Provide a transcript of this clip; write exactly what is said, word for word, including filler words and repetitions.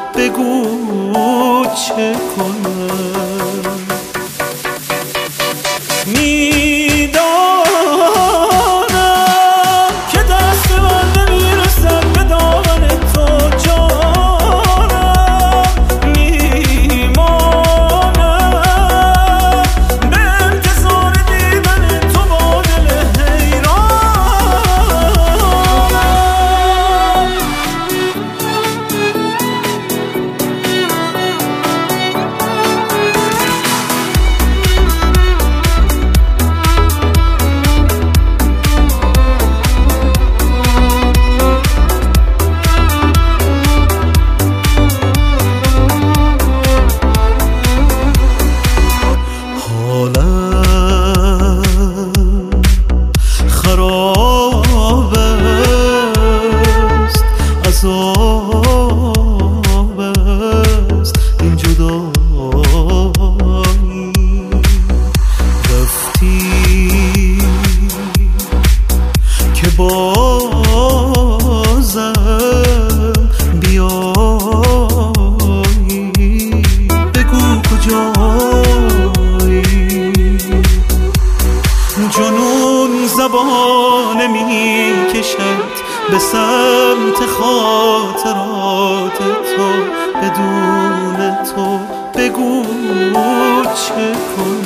بگو چه کنم. میدانم که دست من نمیرسد به دامن تو جانم، میمانم به انتظار دیدن تو با دل حیرانم. خراب است، عذاب است این جدایی. رفتی که بازم بیایی، بگو کجایی. جنون زبان می کشد به سمت خاطرات تو، بدون تو بگو چه کنم.